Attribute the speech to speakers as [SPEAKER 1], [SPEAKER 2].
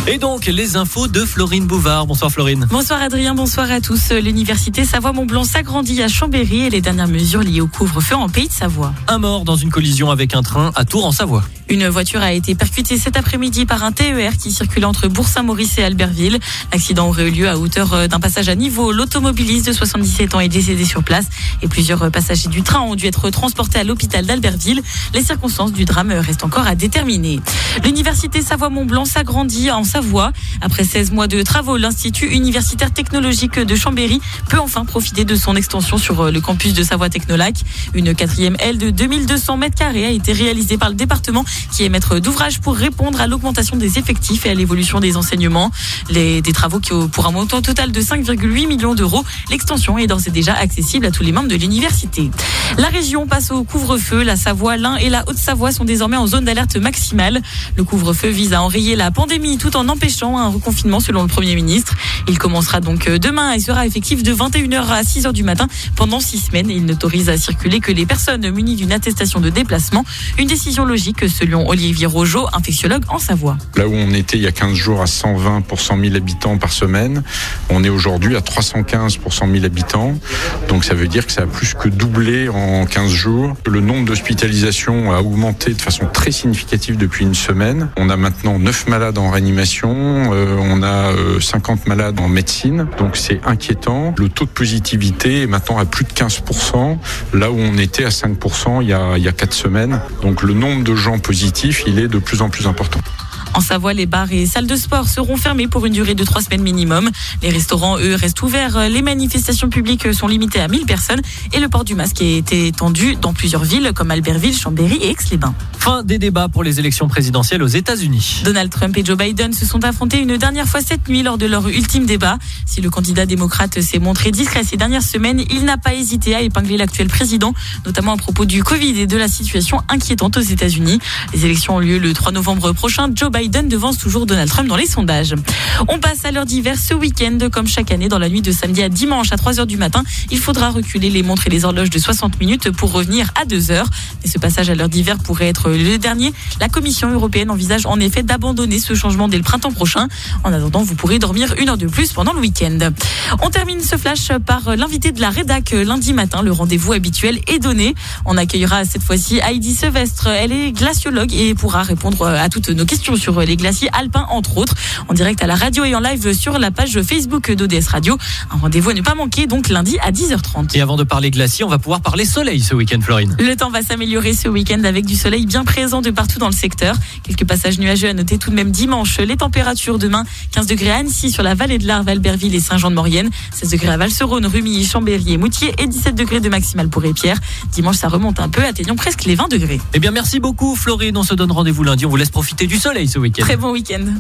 [SPEAKER 1] Et donc, les infos de Florine Bouvard. Bonsoir Florine.
[SPEAKER 2] Bonsoir Adrien, bonsoir à tous. L'université Savoie-Mont-Blanc s'agrandit à Chambéry et les dernières mesures liées au couvre-feu en Pays de Savoie.
[SPEAKER 1] Un mort dans une collision avec un train à Tours en Savoie.
[SPEAKER 2] Une voiture a été percutée cet après-midi par un TER qui circulait entre Bourg-Saint-Maurice et Albertville. L'accident aurait eu lieu à hauteur d'un passage à niveau. L'automobiliste de 77 ans est décédé sur place et plusieurs passagers du train ont dû être transportés à l'hôpital d'Albertville. Les circonstances du drame restent encore à déterminer. L'université Savoie-Mont-Blanc s'agrandit en Savoie. Après 16 mois de travaux, l'Institut universitaire technologique de Chambéry peut enfin profiter de son extension sur le campus de Savoie Technolac. Une 4e aile de 2200 m² a été réalisée par le département qui est maître d'ouvrage pour répondre à l'augmentation des effectifs et à l'évolution des enseignements. Des travaux qui, pour un montant total de 5,8 millions d'euros, l'extension est d'ores et déjà accessible à tous les membres de l'université. La région passe au couvre-feu. La Savoie, l'Ain et la Haute-Savoie sont désormais en zone d'alerte maximale. Le couvre-feu vise à enrayer la pandémie tout en empêchant un reconfinement selon le Premier ministre. Il commencera donc demain et sera effectif de 21h à 6h du matin pendant 6 semaines. Il n'autorise à circuler que les personnes munies d'une attestation de déplacement. Une décision logique selon Olivier Rogeau, infectiologue en Savoie.
[SPEAKER 3] Là où on était il y a 15 jours à 120 pour 100 000 habitants par semaine, on est aujourd'hui à 315 pour 100 000 habitants. Donc ça veut dire que ça a plus que doublé en 15 jours. Le nombre d'hospitalisations a augmenté de façon très significative depuis une semaine. On a maintenant 9 malades en réanimation, on a 50 malades en médecine. Donc c'est inquiétant. Le taux de positivité est maintenant à plus de 15%, là où on était à 5% il y a 4 semaines. Donc le nombre de gens positifs, il est de plus en plus important.
[SPEAKER 2] En Savoie, les bars et salles de sport seront fermés pour une durée de 3 semaines minimum. Les restaurants, eux, restent ouverts. Les manifestations publiques sont limitées à 1000 personnes et le port du masque est étendu dans plusieurs villes comme Albertville, Chambéry et Aix-les-Bains.
[SPEAKER 1] Fin des débats pour les élections présidentielles aux États-Unis.
[SPEAKER 2] Donald Trump et Joe Biden se sont affrontés une dernière fois cette nuit lors de leur ultime débat. Si le candidat démocrate s'est montré discret ces dernières semaines, il n'a pas hésité à épingler l'actuel président, notamment à propos du Covid et de la situation inquiétante aux États-Unis. Les élections ont lieu le 3 novembre prochain. Joe Biden devance toujours Donald Trump dans les sondages. On passe à l'heure d'hiver ce week-end. Comme chaque année, dans la nuit de samedi à dimanche à 3h du matin, il faudra reculer les montres et les horloges de 60 minutes pour revenir à 2h. Et ce passage à l'heure d'hiver pourrait être le dernier. La Commission européenne envisage en effet d'abandonner ce changement dès le printemps prochain. En attendant, vous pourrez dormir 1 heure de plus pendant le week-end. On termine ce flash par l'invité de la rédac lundi matin. Le rendez-vous habituel est donné. On accueillera cette fois-ci Heidi Sevestre. Elle est glaciologue et pourra répondre à toutes nos questions sur les glaciers alpins, entre autres, en direct à la radio et en live sur la page Facebook d'ODS Radio. Un rendez-vous à ne pas manquer, donc lundi à 10h30.
[SPEAKER 1] Et avant de parler glacier, on va pouvoir parler soleil ce week-end, Florine.
[SPEAKER 2] Le temps va s'améliorer ce week-end avec du soleil bien présent de partout dans le secteur. Quelques passages nuageux à noter tout de même dimanche. Les températures demain, 15 degrés à Annecy sur la vallée de l'Arve, Albertville et Saint-Jean-de-Maurienne, 16 degrés à Valserone, Rumilly, Chambéry et Moutier et 17 degrés de maximale pour Épierre. Dimanche, ça remonte un peu, atteignons presque les 20 degrés.
[SPEAKER 1] Eh bien, merci beaucoup, Florine. On se donne rendez-vous lundi. On vous laisse profiter du soleil ce week-end.
[SPEAKER 2] Très bon week-end.